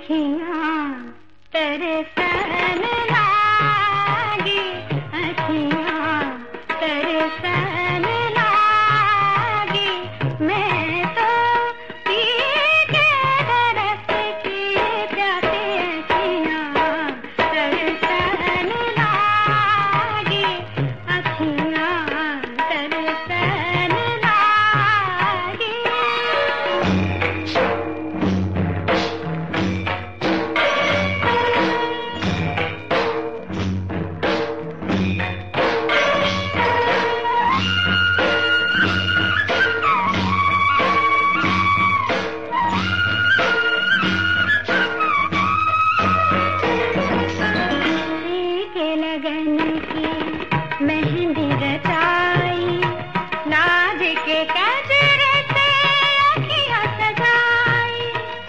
अखियाँ तरसन लागी, अखियाँ तरसन लागी। मैं तो पी के बरस की प्यासी, अखियाँ तरसन लागी, अखियाँ तरसन लागी। लगन की मेहंदी रचाई, नाज के गजरे से अखियाँ सजाई।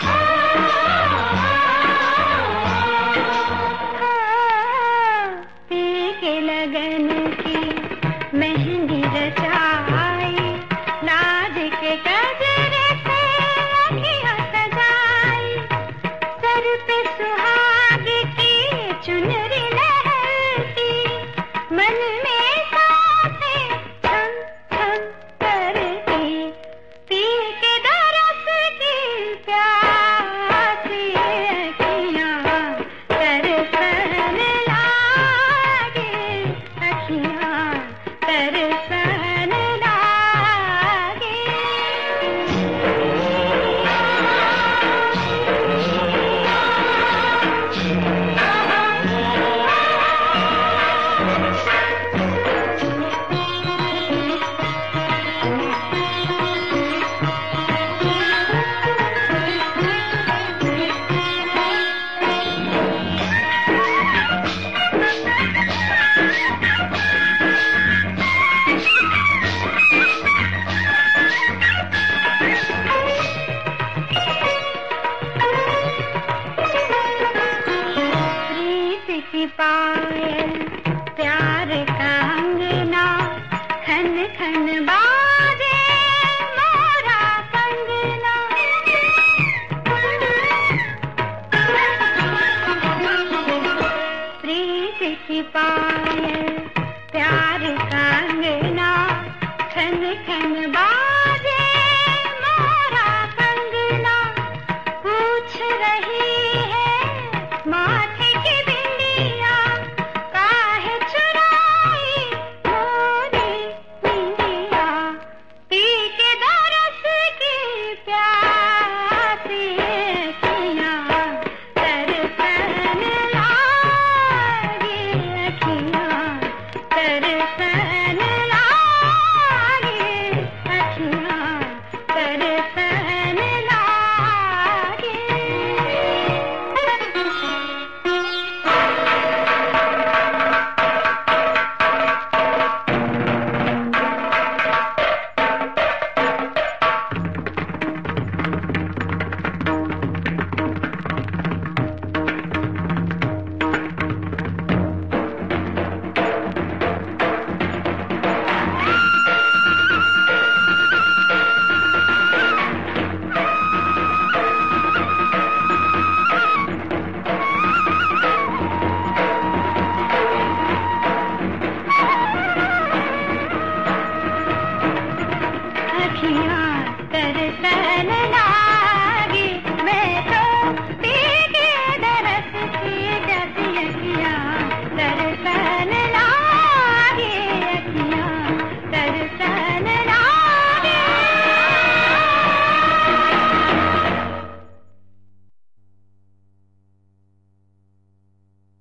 पी के लगन की मेहंदी रचाई, नाज के गजरे से अखियाँ सजाई। सर पे सुहाग की चुनरी मन में सांसें थम थम करती, पी के दरस की प्यासी, अखियाँ तरसन लागी, अखियाँ तरसन लागी। पायल